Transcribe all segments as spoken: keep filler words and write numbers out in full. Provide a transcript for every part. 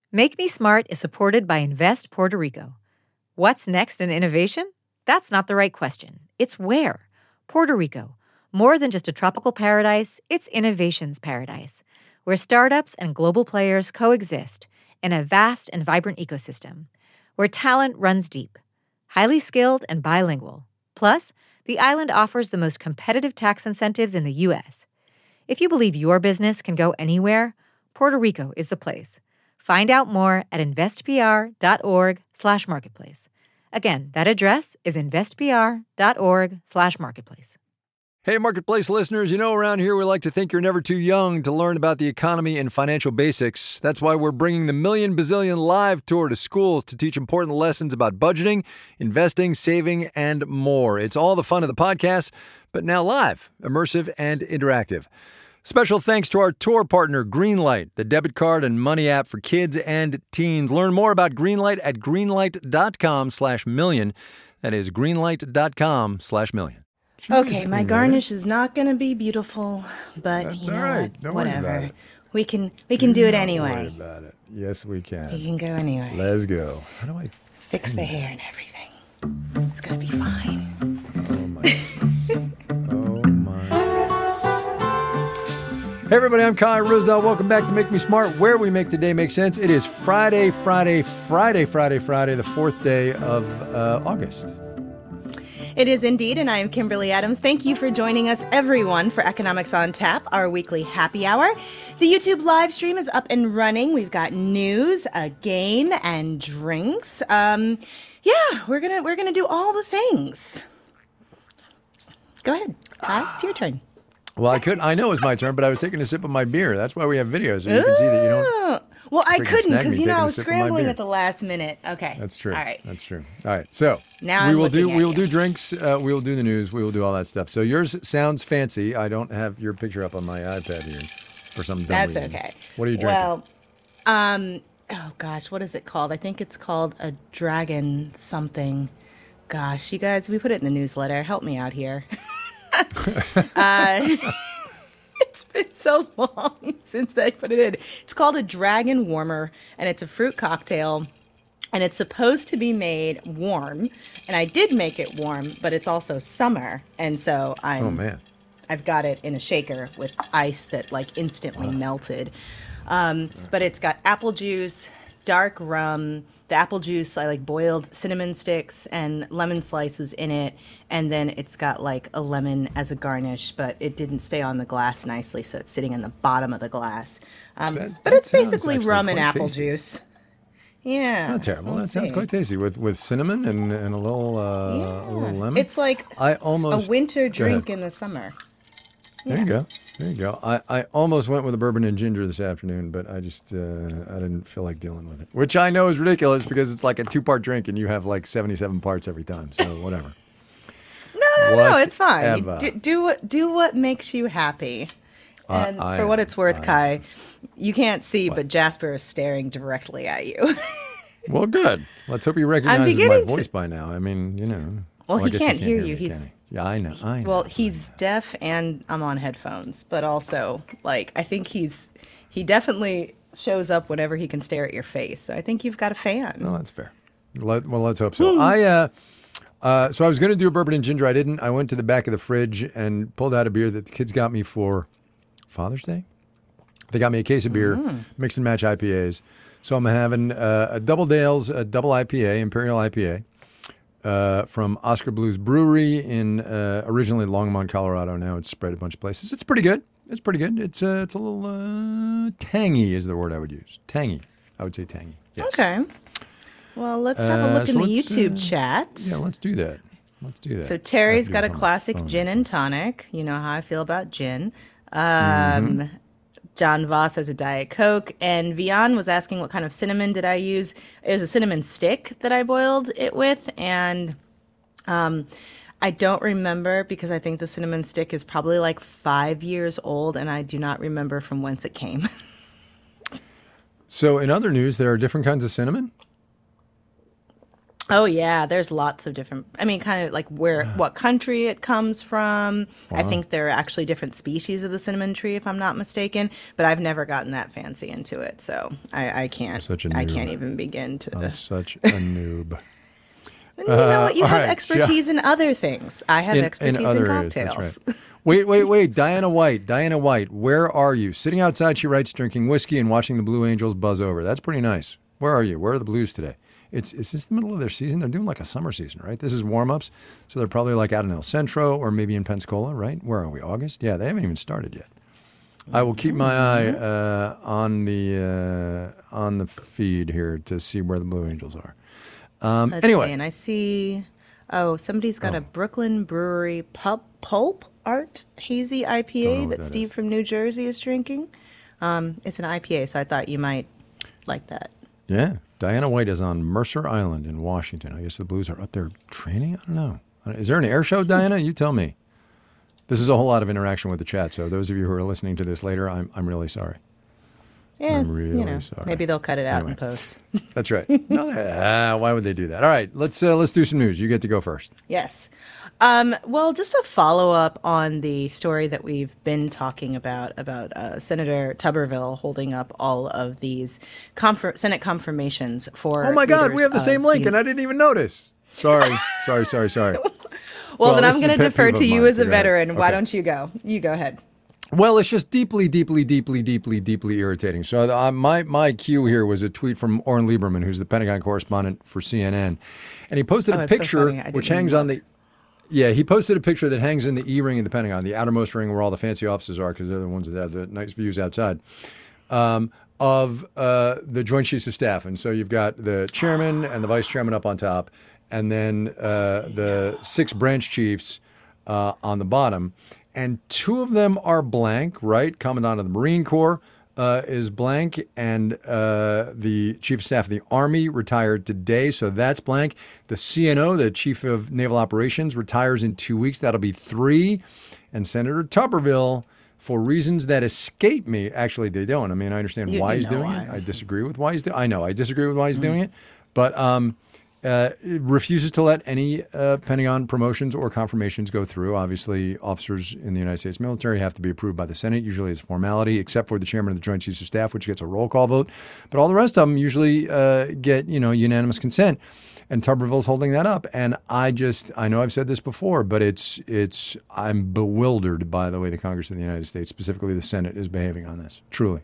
Make Me Smart is supported by Invest Puerto Rico. What's next in innovation? That's not the right question. It's where. Puerto Rico. More than just a tropical paradise, it's innovation's paradise, where startups and global players coexist in a vast and vibrant ecosystem, where talent runs deep, highly skilled and bilingual. Plus, the island offers the most competitive tax incentives in the U S. If you believe your business can go anywhere, Puerto Rico is the place. Find out more at investpr.org slash marketplace. Again, that address is investpr.org slash marketplace. Hey, Marketplace listeners, you know around here we like to think you're never too young to learn about the economy and financial basics. That's why we're bringing the Million Bazillion Live Tour to schools to teach important lessons about budgeting, investing, saving, and more. It's all the fun of the podcast, but now live, immersive, and interactive. Special thanks to our tour partner, Greenlight, the debit card and money app for kids and teens. Learn more about Greenlight at greenlight.com slash million. That is greenlight.com slash million. Okay, my garnish is not going to be beautiful, but That's you know all right. what? Don't worry Whatever. about it. We can we can do, Do it not anyway. worry about it. Yes, we can. We can go anyway. Let's go. How do I Fix the hair and everything. It's going to be fine. Oh, my goodness. Oh, my goodness. Hey, everybody, I'm Kai Rosedale. Welcome back to Make Me Smart, where we make today make sense. It is Friday, Friday, Friday, Friday, Friday, the fourth day of uh, August. It is indeed, and I am Kimberly Adams. Thank you for joining us, everyone, for Economics on Tap, our weekly happy hour. The YouTube live stream is up and running. We've got news, a game, and drinks. Um, yeah, we're gonna we're gonna do all the things. Go ahead, Kai, it's your turn. Well, I couldn't. I know it's my turn, but I was taking a sip of my beer. That's why we have videos, so you can see that you don't. Well, I freaking couldn't snag because me you know taking I a was sip of my scrambling beer. at the last minute. Okay, That's true. All right. That's true. All right. So Now we I'm will do looking we at will you. do drinks. Uh, we will do the news. We will do all that stuff. So yours sounds fancy. I don't have your picture up on my iPad here for some dumb That's reason. okay. What are you drinking? Well, um, oh gosh, what is it called? I think it's called a dragon something. Gosh, you guys, we put it in the newsletter. Help me out here. uh, it's been so long since they put it in. It's called a dragon warmer, and it's a fruit cocktail. And it's supposed to be made warm, and I did make it warm, but it's also summer, and so I'm. Oh man. I've got it in a shaker with ice that like instantly melted. Um, but it's got apple juice, dark rum. The apple juice, I like boiled cinnamon sticks and lemon slices in it. And then it's got like a lemon as a garnish, but it didn't stay on the glass nicely. So it's sitting in the bottom of the glass. Um, That- but that it's sounds basically actually rum and quite apple tasty. juice. Yeah. It's not terrible. we'll That sounds see. quite tasty with with cinnamon and, and a little uh, a little Yeah. lemon. It's like I a almost winter Go ahead. drink in the summer. There you go. There you go. I, I almost went with a bourbon and ginger this afternoon, but I just uh, I didn't feel like dealing with it. Which I know is ridiculous because it's like a two part drink and you have like seventy-seven parts every time. So whatever. No, no, no, it's fine. You Whatever. Do, do what do what makes you happy. And I- for what it's worth, I- Kai, you can't see, but Jasper is staring directly at you. Well, good. Let's hope he recognizes my beginning to- voice by now. I mean, you know. Well, I he guess can't hear you. me, He's- can he? Yeah, I know. I know. Well, he's deaf and I'm on headphones, but also, like, I think he's he definitely shows up whenever he can stare at your face. So I think you've got a fan. Well, that's fair. Let, well, let's hope so. I uh, uh, so I was going to do a bourbon and ginger. I didn't. I went to the back of the fridge and pulled out a beer that the kids got me for Father's Day. They got me a case of beer, mix and match I P As. So I'm having uh, a Double Dale's, a double I P A, Imperial I P A, uh, from Oscar Blues Brewery in uh, originally Longmont, Colorado. Now it's spread a bunch of places. It's pretty good. It's pretty good. It's uh, it's a little uh, tangy is the word I would use. Tangy. I would say tangy. Yes. Okay. Well, let's have a Uh, look so in the let's, YouTube uh, chat. Yeah, let's do that. Let's do that. So I have Terry's to do got a this on my classic phone. gin and tonic. You know how I feel about gin. Um, Mm-hmm. John Voss has a Diet Coke. And Vian was asking what kind of cinnamon did I use. It was a cinnamon stick that I boiled it with. And um, I don't remember because I think the cinnamon stick is probably like five years old. And I do not remember from whence it came. So in other news, there are different kinds of cinnamon. Oh yeah, there's lots of different. I mean, kind of like where what country it comes from. Wow. I think there are actually different species of the cinnamon tree, if I'm not mistaken. But I've never gotten that fancy into it, so I, I can't. Such a noob. I can't even begin to. I'm such a noob. You know what? You uh, have right. expertise in other things. I have in, expertise in, other in areas, cocktails. that's right. Wait, wait, wait. Diana White. Diana White, where are you? Sitting outside, she writes, drinking whiskey and watching the Blue Angels buzz over. That's pretty nice. Where are you? Where are the Blues today? It's is this the middle of their season? They're doing like a summer season, right? This is warm-ups. So they're probably like out in El Centro or maybe in Pensacola, right? Where are we? August? Yeah, they haven't even started yet. I will keep my eye uh, on the uh, on the feed here to see where the Blue Angels are. Um, Let's anyway. see, and I see, oh, somebody's got Oh. a Brooklyn Brewery pulp, pulp art hazy I P Don't A know what that that Steve is. from New Jersey is drinking. Um, it's an I P A, so I thought you might like that. Yeah. Diana White is on Mercer Island in Washington. I guess the Blues are up there training? I don't know. Is there an air show, Diana? You tell me. This is a whole lot of interaction with the chat, so those of you who are listening to this later, I'm I'm really sorry. Yeah, I'm really you know, sorry. maybe they'll cut it out Anyway. in post. That's right. No, they- ah, why would they do that? All right, let's uh, let's do some news. You get to go first. Yes. Um, well, just a follow up on the story that we've been talking about, about uh, Senator Tuberville holding up all of these confir- Senate confirmations for. Oh my God, we leaders have the same of link, the- and I didn't even notice. Sorry, sorry, sorry, sorry. Well, Well, then this I'm is a going to pet defer peeve to of you mine, as so a go ahead. veteran. Why Okay. don't you go? You go ahead. Well, it's just deeply, deeply, deeply, deeply, deeply irritating. So uh, my my cue here was a tweet from Oren Lieberman, who's the Pentagon correspondent for C N N, and he posted Oh, a that's so picture funny. I which didn't hangs even on the. Yeah, he posted a picture that hangs in the E ring of the Pentagon, the outermost ring where all the fancy offices are, because they're the ones that have the nice views outside. Um, of uh, the Joint Chiefs of Staff, and so you've got the chairman and the vice chairman up on top, and then uh, the six branch chiefs uh, on the bottom. And two of them are blank, right? Commandant of the Marine Corps uh, is blank, and uh, the Chief of Staff of the Army retired today, so that's blank. The C N O, the Chief of Naval Operations, retires in two weeks. That'll be three. And Senator Tuberville, for reasons that escape me, actually they don't. I mean, I understand You- why you he's know doing why. it. I disagree with why he's doing. I know I disagree with why he's doing it, but um, uh, it refuses to let any uh, Pentagon promotions or confirmations go through. Obviously, officers in the United States military have to be approved by the Senate, usually as a formality, except for the chairman of the Joint Chiefs of Staff, which gets a roll call vote. But all the rest of them usually uh, get, you know, unanimous consent. And Tuberville's holding that up. And I just, I know I've said this before, but it's, it's, I'm bewildered by the way the Congress of the United States, specifically the Senate, is behaving on this. Truly.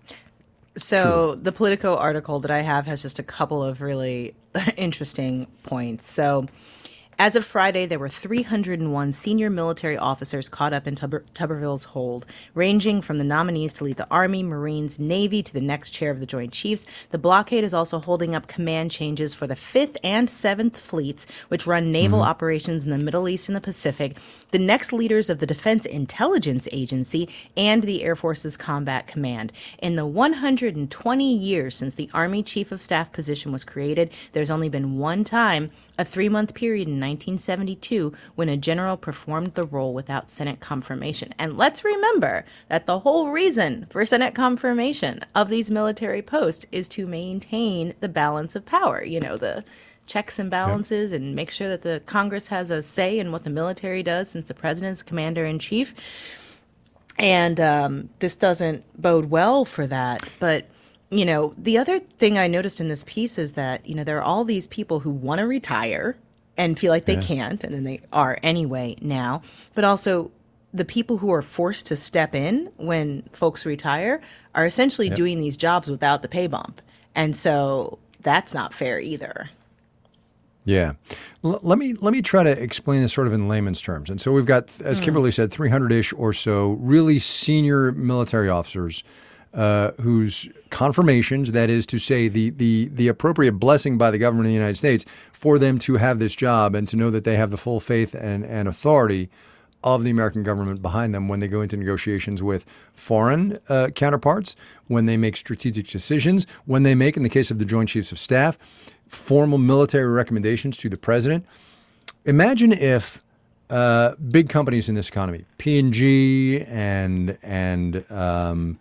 So the Politico article that I have has just a couple of really interesting points. So as of Friday, there were three hundred one senior military officers caught up in Tuber- Tuberville's hold, ranging from the nominees to lead the Army, Marines, Navy to the next chair of the Joint Chiefs. The blockade is also holding up command changes for the fifth and seventh Fleets, which run naval Mm-hmm. operations in the Middle East and the Pacific, the next leaders of the Defense Intelligence Agency, and the Air Force's Combat Command. In the one hundred twenty years since the Army Chief of Staff position was created, there's only been one time, a three-month period in nineteen seventy-two, when a general performed the role without Senate confirmation. And let's remember that the whole reason for Senate confirmation of these military posts is to maintain the balance of power, you know, the checks and balances, and make sure that the Congress has a say in what the military does, since the president's commander-in-chief. And um, this doesn't bode well for that. But you know, the other thing I noticed in this piece is that, you know, there are all these people who want to retire and feel like they Yeah. can't, and then they are anyway now. But also, the people who are forced to step in when folks retire are essentially Yep. doing these jobs without the pay bump. And so that's not fair either. Yeah. L- let me let me try to explain this sort of in layman's terms. And so we've got, as Kimberly said, three hundred-ish or so really senior military officers uh, whose confirmations, that is to say, the, the, the appropriate blessing by the government of the United States for them to have this job and to know that they have the full faith and, and authority of the American government behind them when they go into negotiations with foreign uh, counterparts, when they make strategic decisions, when they make, in the case of the Joint Chiefs of Staff, formal military recommendations to the president. Imagine if uh, big companies in this economy, P and G and and um,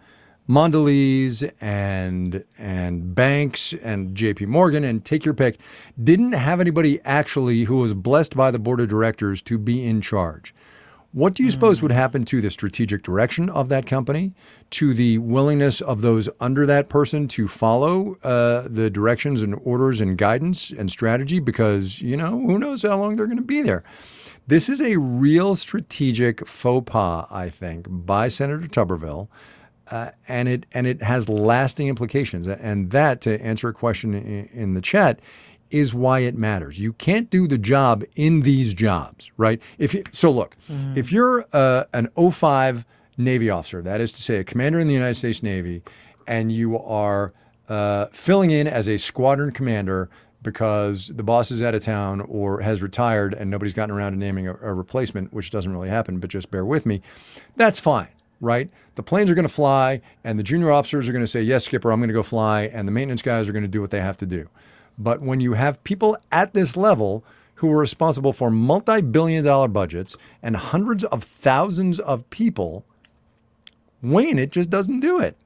Mondelez and and banks and J P Morgan and take your pick, didn't have anybody actually who was blessed by the board of directors to be in charge. What do you suppose would happen to the strategic direction of that company, to the willingness of those under that person to follow uh, the directions and orders and guidance and strategy? Because, you know, who knows how long they're going to be there. This is a real strategic faux pas, I think, by Senator Tuberville. Uh, and it and it has lasting implications. And that, to answer a question in, in the chat, is why it matters. You can't do the job in these jobs, right? If you, so look, mm. if you're uh, an oh five Navy officer, that is to say a commander in the United States Navy, and you are uh, filling in as a squadron commander because the boss is out of town or has retired and nobody's gotten around to naming a, a replacement, which doesn't really happen, but just bear with me, that's fine. Right? The planes are going to fly, and the junior officers are going to say, yes, Skipper, I'm going to go fly, and the maintenance guys are going to do what they have to do. But when you have people at this level who are responsible for multi-billion dollar budgets and hundreds of thousands of people, Wayne, it just doesn't do it.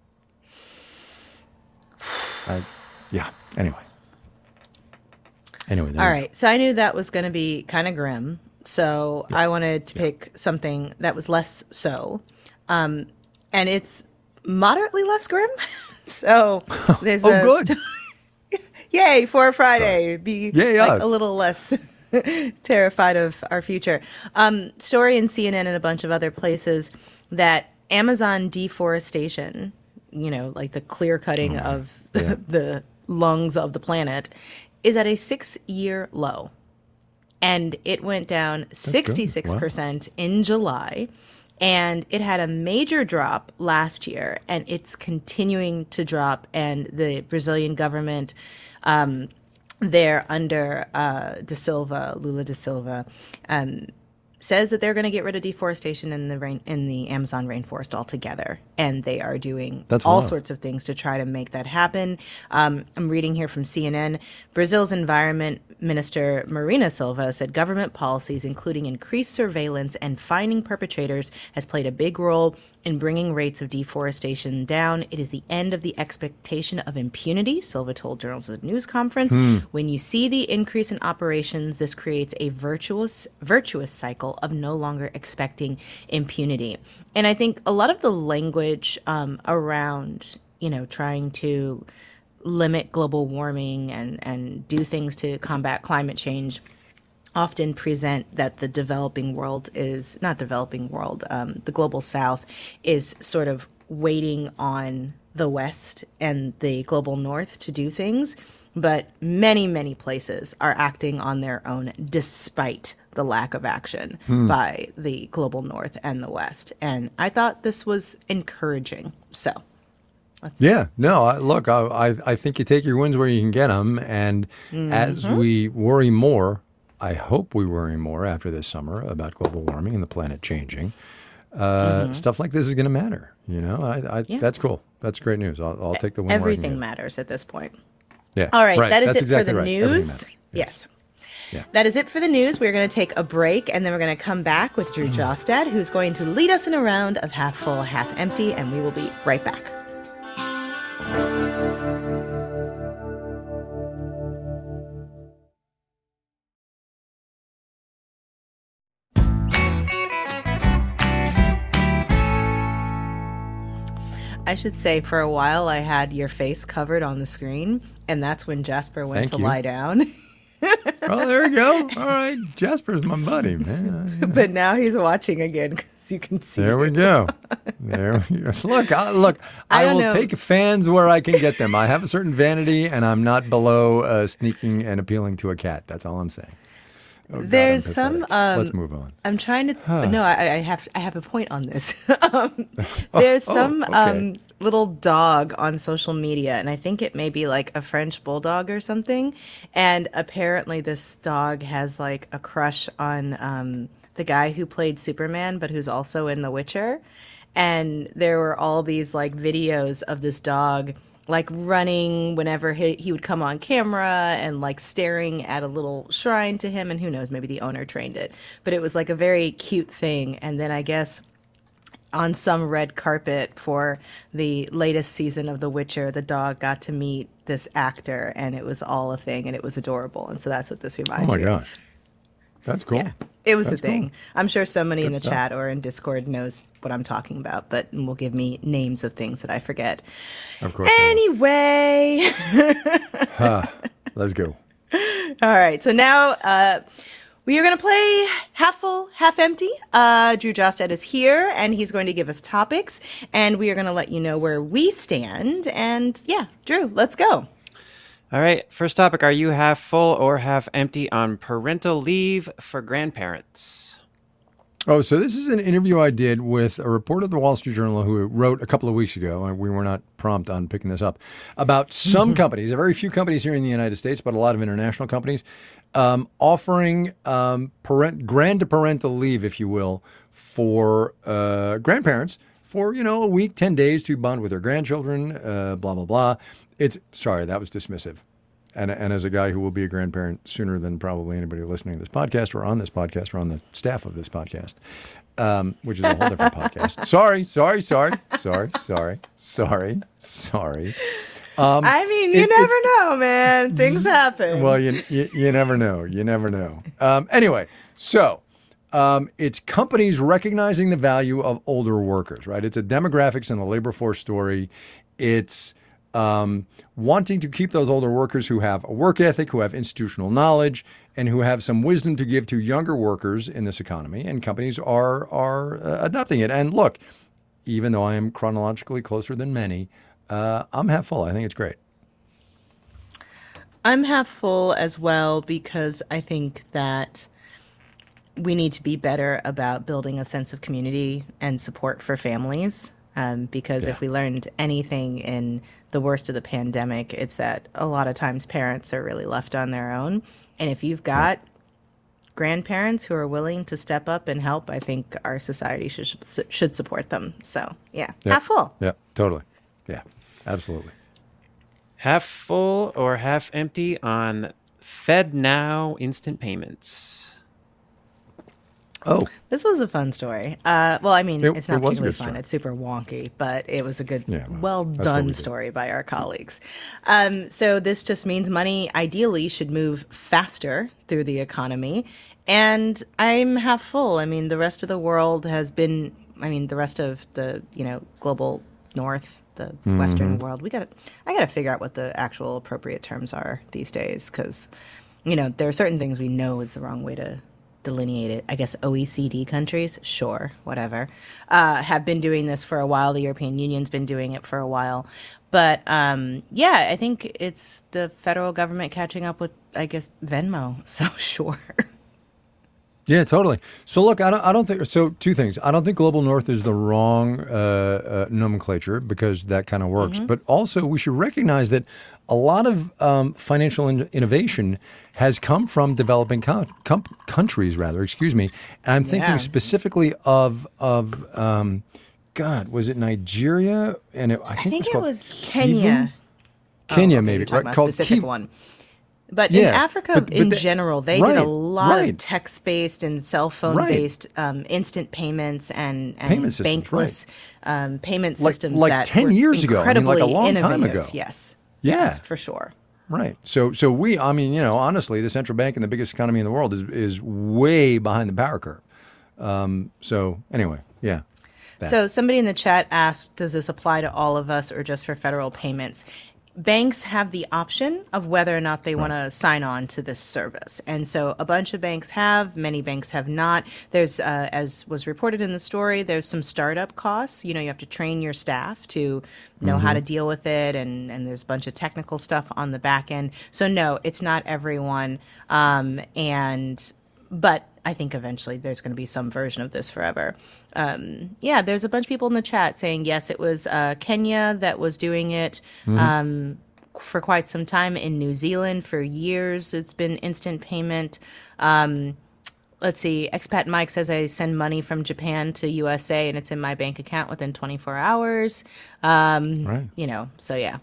I, yeah, anyway. Anyway. All right, so I knew that was going to be kind of grim, so yeah. I wanted to yeah. pick something that was less so. Um, and it's moderately less grim. So there's oh, a good. St- yay for Friday. Sorry. Be Yay, like us. a little less terrified of our future. Um, story in C N N and a bunch of other places that Amazon deforestation, you know, like the clear cutting oh, of the, yeah. the lungs of the planet, is at a six-year low. And it went down That's sixty-six percent wow. in July. And it had a major drop last year, and it's continuing to drop. And the Brazilian government, um, there under uh, Da Silva, Lula da Silva, um, says that they're going to get rid of deforestation in the rain, in the Amazon rainforest altogether. And they are doing That's all wild. sorts of things to try to make that happen. Um, I'm reading here from C N N. Brazil's Environment Minister Marina Silva said government policies, including increased surveillance and fining perpetrators, has played a big role in bringing rates of deforestation down. It is the end of the expectation of impunity, Silva told journalists at a news conference. Hmm. When you see the increase in operations, this creates a virtuous, virtuous cycle of no longer expecting impunity. And I think a lot of the language um, around, you know, trying to limit global warming and, and do things to combat climate change often present that the developing world is, not developing world, um, the global south is sort of waiting on the West and the global north to do things. But many, many places are acting on their own despite the lack of action hmm. by the global north and the West. And I thought this was encouraging. So. Let's yeah, no, I, look, I, I I think you take your wins where you can get them. And mm-hmm. as we worry more, I hope we worry more after this summer about global warming and the planet changing. Uh, mm-hmm. Stuff like this is going to matter. You know, I, I, yeah. that's cool. That's great news. I'll, I'll take the win. Everything matters at this point. Yeah. All right, right. that is that's it exactly for the right. news. Yes. Yeah. That is it for the news. We're going to take a break, and then we're going to come back with Drew Jostad, who's going to lead us in a round of half full, half empty, and we will be right back. I should say, for a while, I had your face covered on the screen, and that's when Jasper went Thank to you. lie down. Oh, there we go. All right. Jasper's my buddy, man. I, but now he's watching again because you can see There him. we go. There we go. Look, I, look, I, I will know. take fans where I can get them. I have a certain vanity, and I'm not below uh, sneaking and appealing to a cat. That's all I'm saying. Oh, God, There's I'm some. Um, Let's move on. I'm trying to. Huh. No, I, I have. I have a point on this. um, there's oh, some okay. um, little dog on social media, and I think it may be like a French bulldog or something. And apparently, this dog has like a crush on um, the guy who played Superman, but who's also in The Witcher. And there were all these like videos of this dog like running whenever he, he would come on camera and like staring at a little shrine to him. And who knows, maybe the owner trained it. But it was like a very cute thing. And then I guess on some red carpet for the latest season of The Witcher, the dog got to meet this actor, and it was all a thing, and it was adorable. And so that's what this reminds Oh me my of. gosh. That's cool. Yeah, it was That's a thing. cool. I'm sure somebody Good in the stuff. chat or in Discord knows what I'm talking about, but will give me names of things that I forget. Of course. I will. Anyway. Ah, let's go. All right. So now uh, we are going to play Half Full, Half Empty. Uh, Drew Jostad is here, and he's going to give us topics, and we are going to let you know where we stand. And yeah, Drew, let's go. All right, first topic. Are you half full or half empty on parental leave for grandparents? Oh, so this is an interview I did with a reporter of the Wall Street Journal who wrote a couple of weeks ago, and we were not prompt on picking this up, about some companies, a very few companies here in the United States, but a lot of international companies, um, offering um, parent, grand-to-parental leave, if you will, for uh, grandparents for, you know, a week, ten days to bond with their grandchildren, uh, blah, blah, blah. It's, sorry, that was dismissive. And, and as a guy who will be a grandparent sooner than probably anybody listening to this podcast or on this podcast or on the staff of this podcast, um, which is a whole different podcast. Sorry, sorry, sorry, sorry, sorry, sorry, sorry. Um, I mean, you it- never it's- know, man. Things happen. Well, you, you you never know. You never know. Um, anyway, so um, it's companies recognizing the value of older workers, right? It's a demographics and the labor force story. It's um, wanting to keep those older workers who have a work ethic, who have institutional knowledge, and who have some wisdom to give to younger workers in this economy. And companies are are uh, adopting it. And look, even though I am chronologically closer than many, uh, I'm half full. I think it's great. I'm half full as well because I think that we need to be better about building a sense of community and support for families. Um, because Yeah. if we learned anything in the worst of the pandemic, it's that a lot of times parents are really left on their own. And if you've got grandparents who are willing to step up and help, I think our society should should support them. So, yeah, Yeah. half full. Yeah, totally. Yeah, absolutely. Half full or half empty on FedNow instant payments? Oh, This was a fun story. Uh, well, I mean, It- it's not it was a particularly good fun. story. It's super wonky, but it was a good, Yeah, well, well that's what we done do. story by our colleagues. Um, so this just means money ideally should move faster through the economy. And I'm half full. I mean, the rest of the world has been, I mean, the rest of the, you know, global north, the Mm-hmm. Western world, we got to, I got to figure out what the actual appropriate terms are these days. Cause, you know, there are certain things we know is the wrong way to delineate it. I guess O E C D countries, sure, whatever, uh, have been doing this for a while. The European Union's been doing it for a while. But um, yeah, I think it's the federal government catching up with, I guess, Venmo. So sure. yeah, totally. So look, I don't, I don't think so. Two things. I don't think global north is the wrong uh, uh, nomenclature because that kind of works. But also, we should recognize that a lot of um, financial in- innovation has come from developing co- com- countries, rather. Excuse me. And I'm thinking Yeah. specifically of of um, God, was it Nigeria? And it, I I think, think it it was, was called Kenya. Kivu? Kenya, Oh, okay, maybe, you're talking right? about Called a specific Kivu. one. But Yeah, in Africa, but- but in they- general, they right, did a lot right. of text-based and cell phone-based um, instant payments and, and Payment systems, bankless um, payment Like- systems like that ten were years ago. I mean, like a incredibly long time innovative. ago. Yes. Yeah. Yes, for sure. Right. So so we, I mean, you know, honestly, the central bank and the biggest economy in the world is is way behind the power curve. Um, so anyway, yeah. That. So somebody in the chat asked, does this apply to all of us or just for federal payments? Banks have the option of whether or not they want to sign on to this service. And so a bunch of banks have, many banks have not. There's, uh, as was reported in the story, there's some startup costs. You know, you have to train your staff to know how to deal with it. And, and there's a bunch of technical stuff on the back end. So no, it's not everyone. Um, and, but I think eventually there's going to be some version of this forever. Um, yeah, there's a bunch of people in the chat saying, yes, it was uh, Kenya that was doing it um, for quite some time. In New Zealand for years, it's been instant payment. Um, let's see, Expat Mike says I send money from Japan to U S A and it's in my bank account within twenty-four hours. Um, Right. You know, so yeah.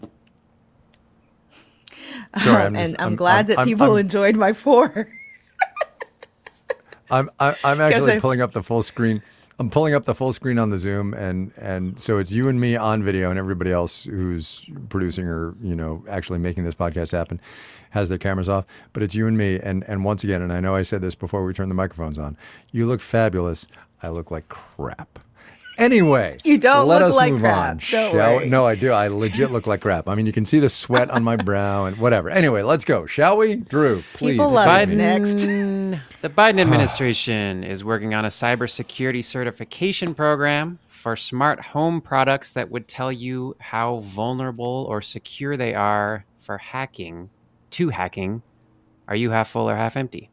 Sorry, I'm and just- I'm, I'm- glad I'm- that I'm- people I'm- enjoyed my four. I'm I, I'm actually I- pulling up the full screen I'm pulling up the full screen on the Zoom, and and so it's you and me on video, and everybody else who's producing or you know actually making this podcast happen has their cameras off. But it's you and me, and and once again, and I know I said this before we turned the microphones on. You look fabulous. I look like crap. Anyway, you don't let look us like move crap. on. Don't Shall worry. we? No, I do. I legit look like crap. I mean, you can see the sweat on my brow and whatever. Anyway, let's go. Shall we? Drew, please. People love hit it. me. Next. The Biden administration is working on a cybersecurity certification program for smart home products that would tell you how vulnerable or secure they are for hacking, to hacking. Are you half full or half empty?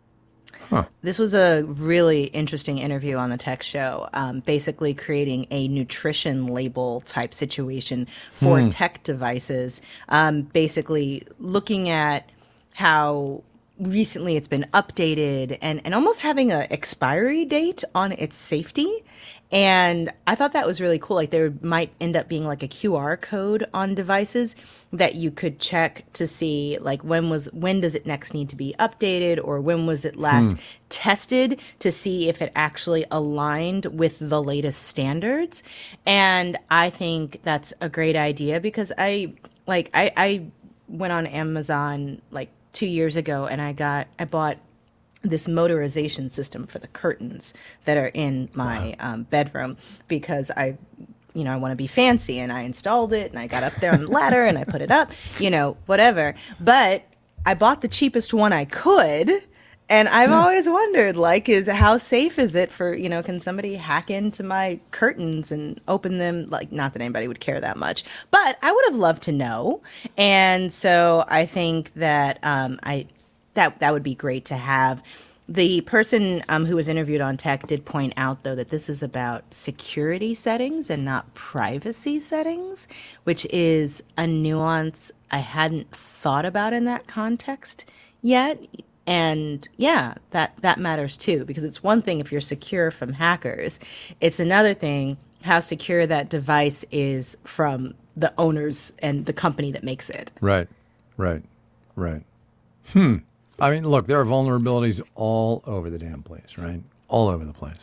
Huh. This was a really interesting interview on the Tech Show, um, basically creating a nutrition label type situation for Hmm. tech devices, um, basically looking at how recently it's been updated and, and almost having an expiry date on its safety. And I thought that was really cool. Like there might end up being like a Q R code on devices that you could check to see like when was when does it next need to be updated, or when was it last tested to see if it actually aligned with the latest standards. And I think that's a great idea because I like I, I went on Amazon like two years ago and I got I bought this motorization system for the curtains that are in my um, bedroom because I, you know, I want to be fancy, and I installed it and I got up there on the ladder and I put it up, you know, whatever. But I bought the cheapest one I could. And I've always wondered, like, is how safe is it for, you know, can somebody hack into my curtains and open them? Like, not that anybody would care that much, but I would have loved to know. And so I think that um, I that that would be great to have. The person um, who was interviewed on Tech did point out, though, that this is about security settings and not privacy settings, which is a nuance I hadn't thought about in that context yet. And yeah, that, that matters too, because it's one thing if you're secure from hackers. It's another thing how secure that device is from the owners and the company that makes it. Right, right, right. Hmm. I mean, look, there are vulnerabilities all over the damn place, right? All over the place.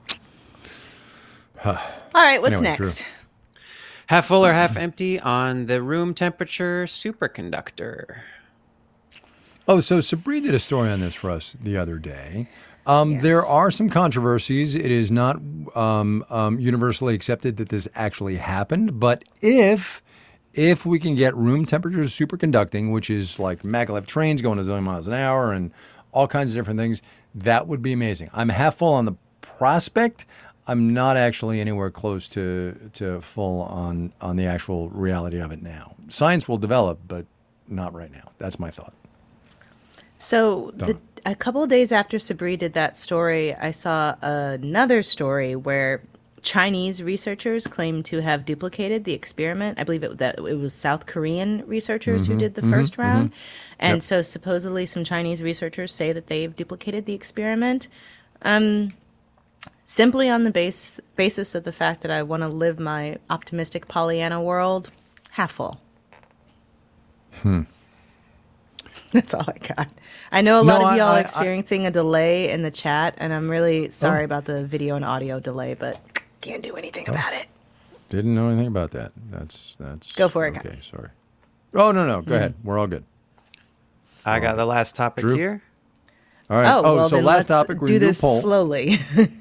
All right, what's Anyway, next? Drew. Half full or half empty on the room temperature superconductor? Oh, so Sabri did a story on this for us the other day. Um, Yes. There are some controversies. It is not um, um, universally accepted that this actually happened. But if if we can get room temperature superconducting, which is like maglev trains going a zillion miles an hour and all kinds of different things, that would be amazing. I'm half full on the prospect. I'm not actually anywhere close to to full on on the actual reality of it now. Science will develop, but not right now. That's my thought. So the, a couple of days after Sabri did that story, I saw another story where Chinese researchers claim to have duplicated the experiment. I believe it, that it was South Korean researchers Mm-hmm, who did the first round. And Yep. so supposedly some Chinese researchers say that they've duplicated the experiment. Um, simply on the base, basis of the fact that I want to live my optimistic Pollyanna world, half full. Hmm. That's all I got. I know a lot No, of I- y'all I- are experiencing a delay in the chat, and I'm really sorry Oh. about the video and audio delay, but can't do anything about it. Didn't know anything about that. That's that's Go for it, Okay, Kyle. sorry. Oh no no, go ahead. We're all good. I got the last topic Drew? here. All right. Oh, well, so then last let's topic. We're do gonna do a this poll. slowly.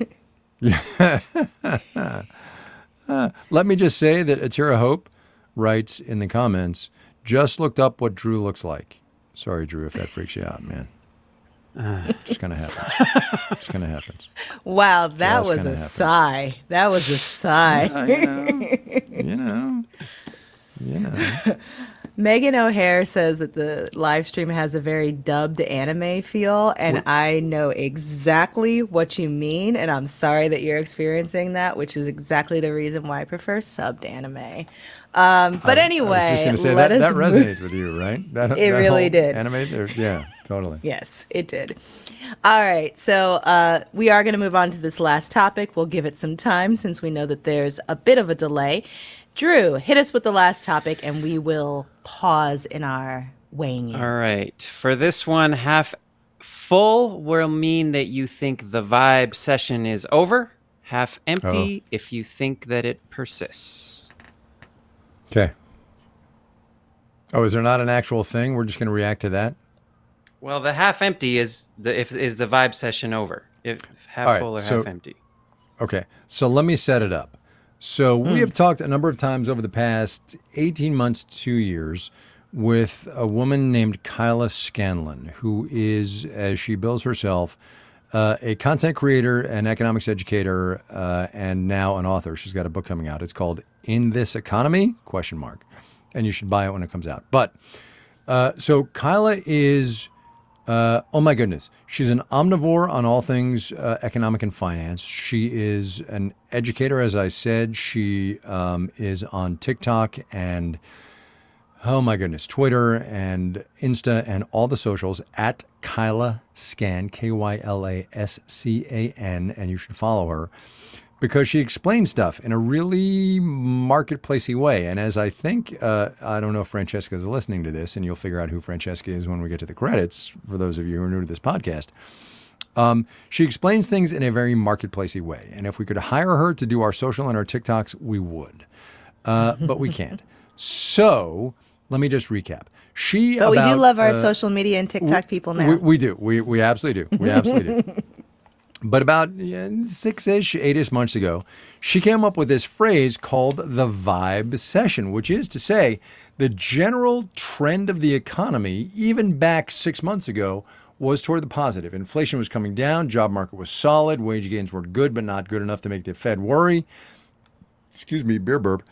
Let me just say that Atira Hope writes in the comments, just looked up what Drew looks like. Sorry, Drew, if that freaks you out, man. Just kind of happens. Just kind of happens. Wow, that Just was kinda a happens. sigh. That was a sigh. Uh, you know, you know, you know. Megan O'Hare says that the live stream has a very dubbed anime feel, and I know exactly what you mean, and I'm sorry that you're experiencing that, which is exactly the reason why I prefer subbed anime. Um, but anyway, I was just going to say let that, that us move- resonates with you, right? That, It that really whole did. Anime, there- yeah, totally. Yes, it did. All right, so uh, we are going to move on to this last topic. We'll give it some time since we know that there's a bit of a delay. Drew, hit us with the last topic, and we will pause in our weighing in. All right. For this one, half full will mean that you think the vibe session is over. Half empty if you think that it persists. Okay. Oh, is there not an actual thing? We're just going to react to that? Well, the half empty is the if is the vibe session over. If half All right, full or so- half empty. Okay, so let me set it up. So we have talked a number of times over the past eighteen months, two years, with a woman named Kyla Scanlon, who is, as she bills herself, uh, a content creator, an economics educator, uh, and now an author. She's got a book coming out. It's called In This Economy? Question mark. And you should buy it when it comes out. But uh, so Kyla is... Uh, oh my goodness. She's an omnivore on all things uh, economic and finance. She is an educator, as I said. She um, is on TikTok and, oh my goodness, Twitter and Insta and all the socials at Kyla Scan, K Y L A S C A N, and you should follow her because she explains stuff in a really marketplacey way. And as I think, uh, I don't know if Francesca is listening to this, and you'll figure out who Francesca is when we get to the credits, for those of you who are new to this podcast. Um, she explains things in a very marketplacey way. And if we could hire her to do our social and our TikToks, we would. Uh, but we can't. So let me just recap. She But about, we do love our uh, social media and TikTok we, people now. We, we do. We, we absolutely do. We absolutely do. But about yeah, six-ish, eight-ish months ago, she came up with this phrase called the vibe session, which is to say the general trend of the economy, even back six months ago, was toward the positive. Inflation was coming down, job market was solid, wage gains were good, but not good enough to make the Fed worry. Excuse me, beer burp.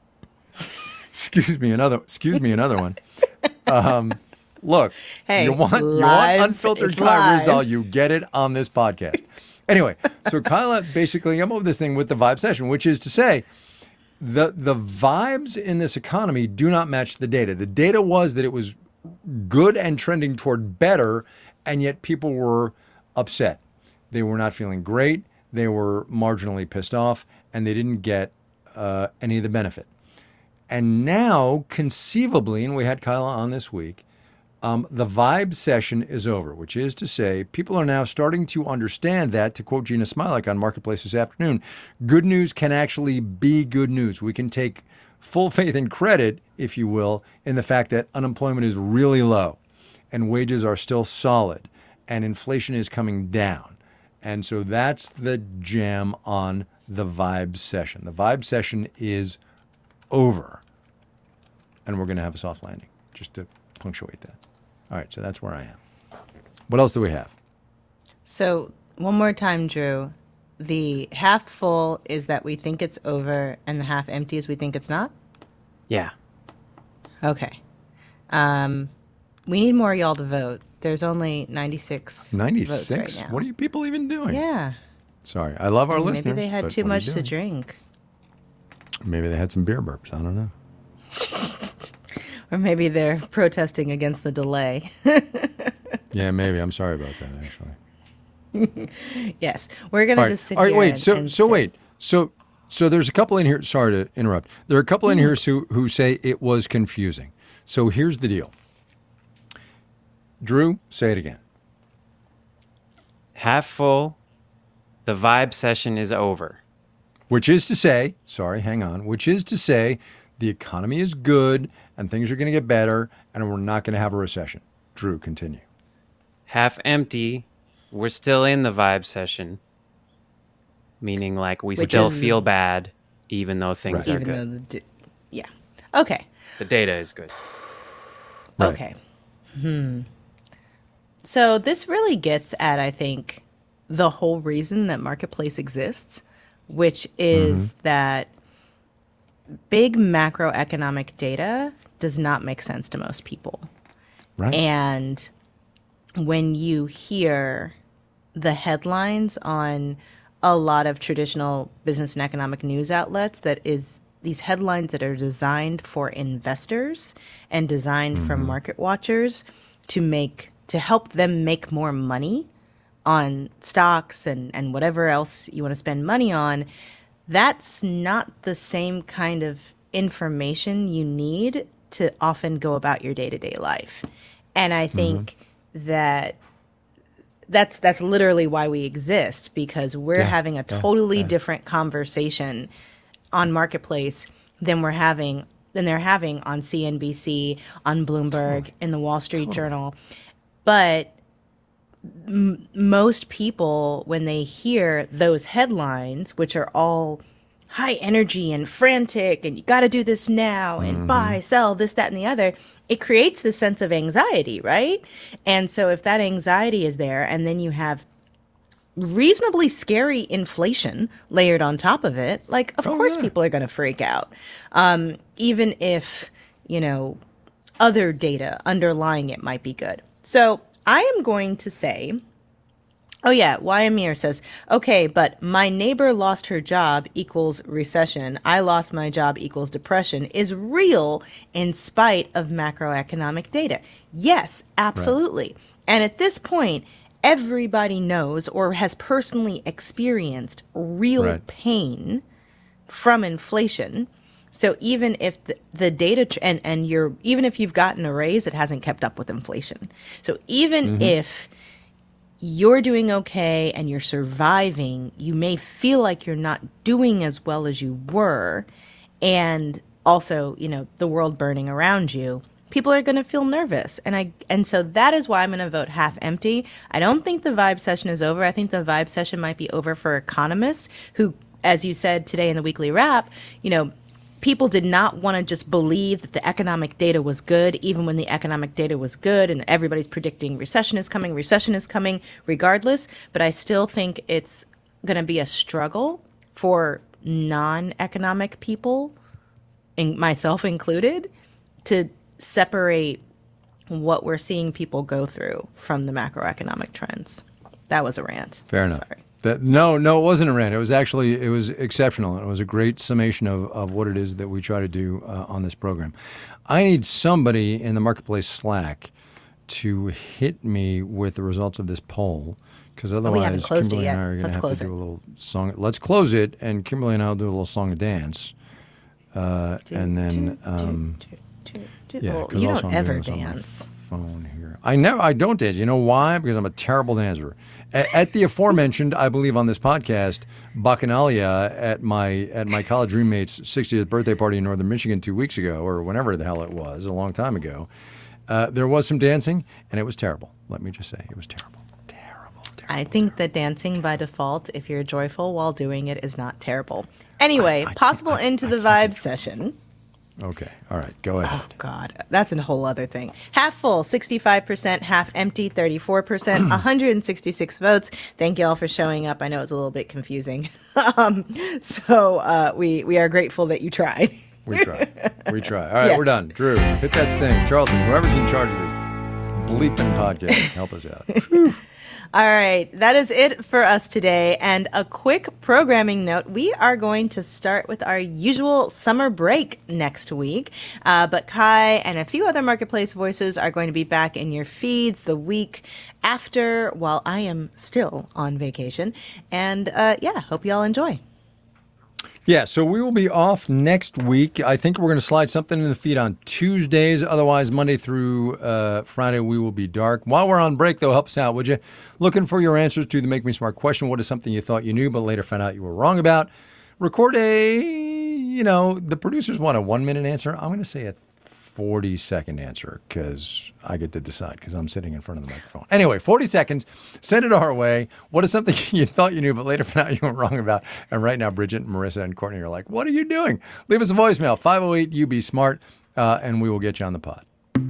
excuse me, another. Excuse me, another one. Um, look, Hey, you want you want live, unfiltered it's Kyle live. Rizdal, you get it on this podcast. Anyway, so Kyla basically came up with this thing with the vibe session, which is to say the the vibes in this economy do not match the data. The data was that it was good and trending toward better, and yet people were upset. They were not feeling great. They were marginally pissed off, and they didn't get uh, any of the benefit. And now, conceivably, and we had Kyla on this week, Um, the vibe session is over, which is to say people are now starting to understand that, to quote Gina Smilek on Marketplace this afternoon, good news can actually be good news. We can take full faith and credit, if you will, in the fact that unemployment is really low and wages are still solid and inflation is coming down. And so that's the jam on the vibe session. The vibe session is over, and we're going to have a soft landing, just to punctuate that. All right, so that's where I am. What else do we have? So one more time, Drew. The half full is that we think it's over, and the half empty is we think it's not? Yeah. Okay. Um, we need more y'all to vote. There's only ninety-six ninety-six? votes right now. What are you people even doing? Yeah. Sorry, I love our Maybe listeners. they had but too what are much you to doing? drink. Maybe they had some beer burps. I don't know. Or maybe they're protesting against the delay. Yeah, maybe. I'm sorry about that, actually. Yes. We're going to All right, just sit All right here wait. and- So, and so sit. wait. So, so there's a couple in here. Sorry to interrupt. There are a couple in Hmm. here who who say it was confusing. So here's the deal. Drew, say it again. Half full. The vibe session is over. Which is to say, sorry, hang on. Which is to say, the economy is good and things are going to get better, and we're not going to have a recession. Drew, continue. Half empty. We're still in the vibe session. Meaning, like, we Which still is- feel bad, even though things Right. are Even good. though the... d- Yeah. Okay. The data is good. Right. Okay. Hmm. So this really gets at, I think, the whole reason that Marketplace exists, which is Mm-hmm. that big macroeconomic data does not make sense to most people. Right. And when you hear the headlines on a lot of traditional business and economic news outlets, that is these headlines that are designed for investors and designed for market watchers to make to help them make more money on stocks and, and whatever else you want to spend money on, that's not the same kind of information you need to often go about your day-to-day life. And I think that that's that's literally why we exist, because we're Yeah, having a yeah, totally yeah. different conversation on Marketplace than we're having than they're having on C N B C, on Bloomberg, Totally. in the Wall Street totally. Journal. But m- most people, when they hear those headlines, which are all high energy and frantic, and you got to do this now, and mm-hmm. buy, sell, this, that, and the other, it creates this sense of anxiety, right? And so if that anxiety is there, and then you have reasonably scary inflation layered on top of it, like, of oh, course yeah. people are going to freak out. Um, even if, you know, other data underlying it might be good. So I am going to say, oh yeah, Wyamir says, okay, but my neighbor lost her job equals recession. I lost my job equals depression is real in spite of macroeconomic data. Yes, absolutely. Right. And at this point, everybody knows or has personally experienced real right. pain from inflation. So even if the, the data tr- and and you're even if you've gotten a raise, it hasn't kept up with inflation. So even mm-hmm. if you're doing okay and you're surviving, you may feel like you're not doing as well as you were, and also, you know, the world burning around you. People are going to feel nervous. And I and so that is why I'm going to vote half empty. I don't think the vibe session is over. I think the vibe session might be over for economists who, as you said today in the weekly wrap, you know, people did not want to just believe that the economic data was good, even when the economic data was good and everybody's predicting recession is coming, recession is coming regardless. But I still think it's going to be a struggle for non-economic people, and myself included, to separate what we're seeing people go through from the macroeconomic trends. That was a rant. Fair enough. Sorry. That, no, no, it wasn't a rant. It was actually, it was exceptional. It was a great summation of, of what it is that we try to do uh, on this program. I need somebody in the Marketplace Slack to hit me with the results of this poll, because otherwise oh, Kimberly and I are going to have to do a little song. Let's close it, and Kimberly and I will do a little song and dance. Uh, do, and then... Do, um, do, do, do. Yeah, well, you don't ever dance. Phone here. I never. I don't dance. You know why? Because I'm a terrible dancer. At, at the aforementioned, I believe on this podcast, Bacchanalia at my at my college roommate's sixtieth birthday party in Northern Michigan two weeks ago, or whenever the hell it was, a long time ago. Uh, there was some dancing, and it was terrible. Let me just say, it was terrible. Terrible. Terrible. I think that dancing by default, if you're joyful while doing it, is not terrible. Anyway, I, I possible I, into I, the I, vibe session. Okay. All right. Go ahead. Oh, God. That's a whole other thing. Half full, sixty-five percent. Half empty, thirty-four percent. one hundred sixty-six votes. Thank you all for showing up. I know it's a little bit confusing. um, so uh, we, we are grateful that you tried. we try. We try. All right. Yes. We're done. Drew, hit that sting. Charlton, whoever's in charge of this bleeping podcast, help us out. All right, that is it for us today. And a quick programming note, we are going to start with our usual summer break next week. Uh, but Kai and a few other Marketplace voices are going to be back in your feeds the week after, while I am still on vacation. And uh, yeah, hope you all enjoy. Yeah, so we will be off next week. I think we're going to slide something in the feed on Tuesdays. Otherwise, Monday through uh, Friday, we will be dark. While we're on break, though, help us out, would you? Looking for your answers to the Make Me Smart question. What is something you thought you knew but later found out you were wrong about? Record a, you know, the producers want a one-minute answer. I'm going to say a forty-second answer because I get to decide because I'm sitting in front of the microphone. Anyway, forty seconds. Send it our way. What is something you thought you knew but later found out you were wrong about? And right now, Bridget, Marissa, and Courtney are like, what are you doing? Leave us a voicemail, five oh eight U B SMART, uh, and we will get you on the pod.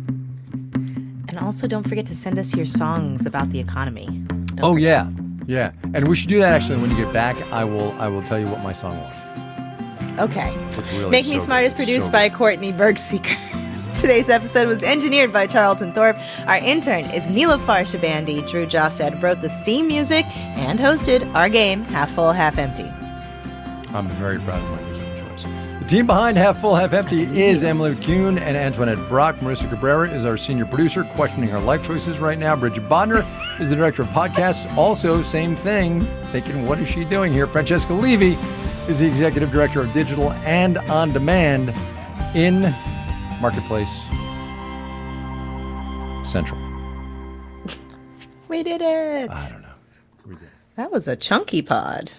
And also, don't forget to send us your songs about the economy. Don't oh, forget. yeah. Yeah. And we should do that, actually. When you get back, I will I will tell you what my song was. Okay. Really Make Me so Smart good. is produced so by Courtney Bergseeker. Today's episode was engineered by Charlton Thorpe. Our intern is Neelafar Shabandi. Drew Jostad wrote the theme music and hosted our game, Half Full, Half Empty. I'm very proud of my musical choice. The team behind Half Full, Half Empty is Emily Kuhn and Antoinette Brock. Marissa Cabrera is our senior producer, questioning her life choices right now. Bridget Bodner is the director of podcasts. Also, same thing, thinking, what is she doing here? Francesca Levy is the executive director of digital and on demand in Marketplace Central. We did it. I don't know. We did. That was a chunky pod.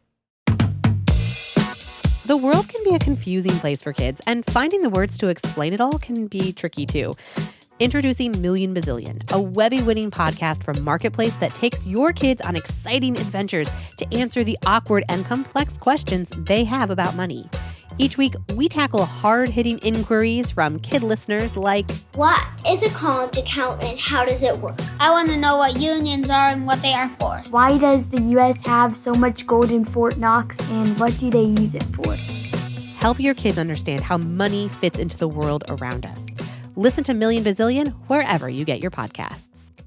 The world can be a confusing place for kids, and finding the words to explain it all can be tricky too. Introducing Million Bazillion, a Webby-winning podcast from Marketplace that takes your kids on exciting adventures to answer the awkward and complex questions they have about money. Each week, we tackle hard-hitting inquiries from kid listeners like, what is a college account and how does it work? I want to know what unions are and what they are for. Why does the U S have so much gold in Fort Knox, and what do they use it for? Help your kids understand how money fits into the world around us. Listen to Million Bazillion wherever you get your podcasts.